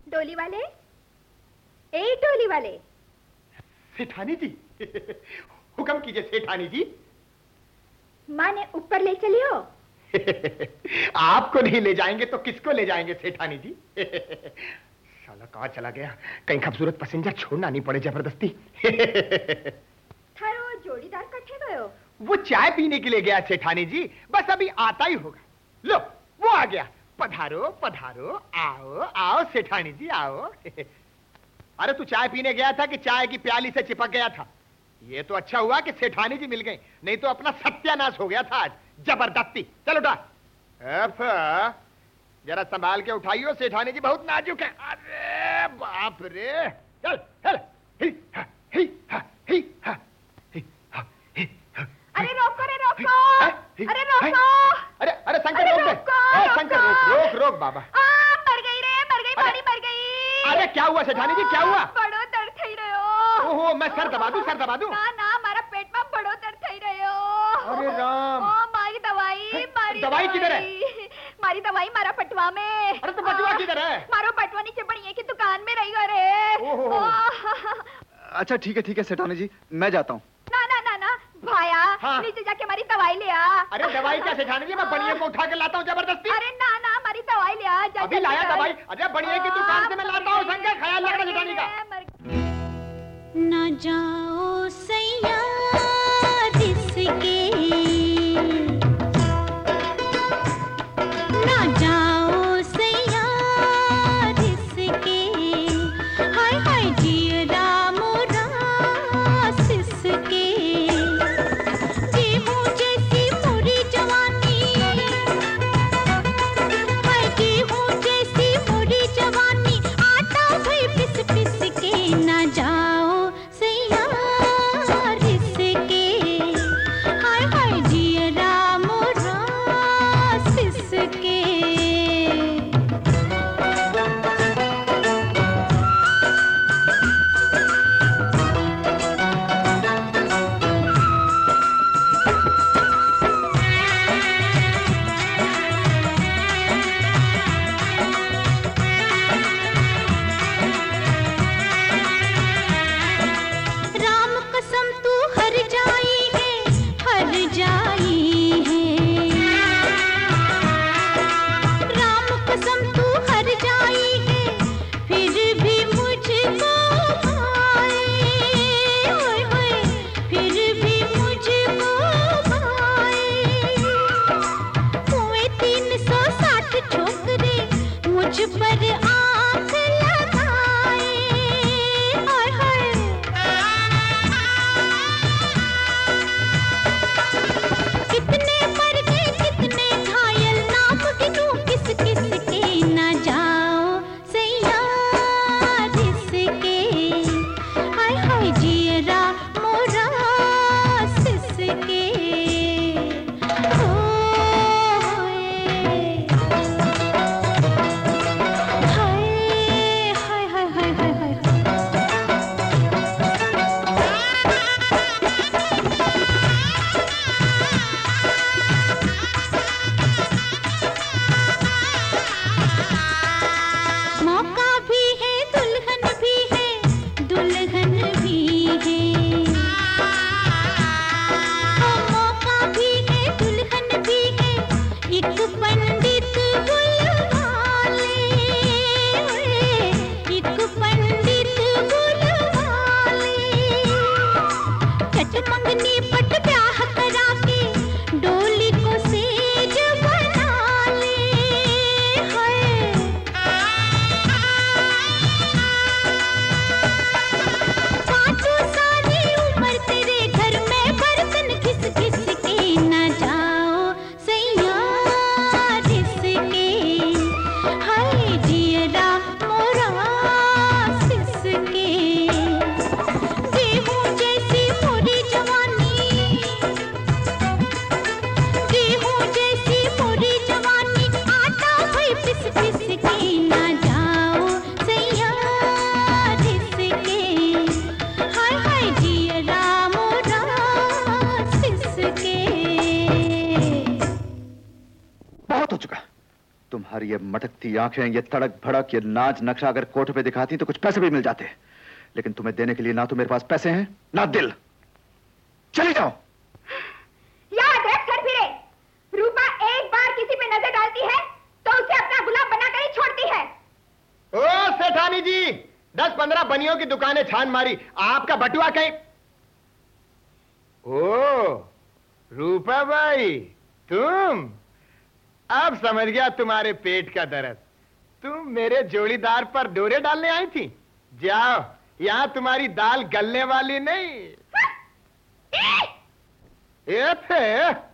डोली वाले, ए डोली वाले। सेठानी जी हुक्म कीजिए सेठानी जी। माँ ने ऊपर ले चलियो। आपको नहीं ले जाएंगे तो किसको ले जाएंगे सेठानी जी? साला कहाँ चला गया, कहीं खूबसूरत पैसेंजर छोड़ना नहीं पड़े जबरदस्ती। थारो जोड़ीदार कठे गयो? वो चाय पीने के लिए गया सेठानी जी, बस अभी आता ही होगा। लो वो आ गया। पधारो पधारो, आओ आओ सेठानी जी आओ। अरे तू चाय पीने गया था कि चाय की प्याली से चिपक गया था? ये तो अच्छा हुआ कि सेठानी जी मिल गई, नहीं तो अपना सत्यानाश हो गया था आज जबरदस्ती। चल उठा। जरा संभाल के उठाइयो, सेठानी जी बहुत नाजुक है। अरे बाप रे, चल चल। अरे रोको रे रोको, अरे रोको। अरे अरे शंकर रोक दे, शंकर रोक रोक रोक बाबा। मर गई रे, मर गई, पानी मर गई। अरे क्या हुआ सेठानी जी, क्या हुआ? बड़ो दर्द थई रहो। ओहो मैं सर दबा दूं, सर दबा दूं? ना ना मारा पेट में बड़ो दर्द थई रहो। अरे राम। ओ मारी दवाई, मारी दवाई किधर है? मारी दवाई मारा पटवा में। अरे तो पटवा किधर है? मारो पटवा नीचे बढ़िया की दुकान में रही गो रे। अच्छा ठीक है सेठानी जी, मैं जाता हूँ। ना ना ना ना भाया, हाँ। नीचे जाके हमारी दवाई ले आ। अरे दवाई क्या सेठानी जी, मैं बढ़िया को उठा के लाता हूँ जबरदस्ती। अरे ना ना हमारी दवाई ले आ। अभी लाया दवाई। अरे बढ़िया की दुकान से मैं लाता हूँ शंकर, ख्याल रखना सेठानी का। ना जाओ सैया जिसके, ना जाओ सैया जिसके, हाय हाय जिया राम सिसके। गेहूं जैसी मोरी जवानी, हाय गेहूं जैसी मोरी जवानी, तुम्हारी ये मटकती आंखें, ये तड़क भड़क, ये नाच नक्शा अगर कोर्ट पे दिखाती तो कुछ पैसे भी मिल जाते, लेकिन तुम्हें देने के लिए ना तो मेरे पास पैसे हैं ना दिल। चली जाओ। याद रख कर फिरे, रूपा एक बार किसी पे नजर डालती है तो उसे अपना गुलाम बनाकर ही छोड़ती है। ओ सेठानी जी, 10-15 बनियों की दुकानें छान मारी, आपका बटुआ कहीं। ओ रूपा भाई, तुम, अब समझ गया तुम्हारे पेट का दर्द। तुम मेरे जोड़ीदार पर डोरे डालने आई थी। जाओ, यहां तुम्हारी दाल गलने वाली नहीं। ये थे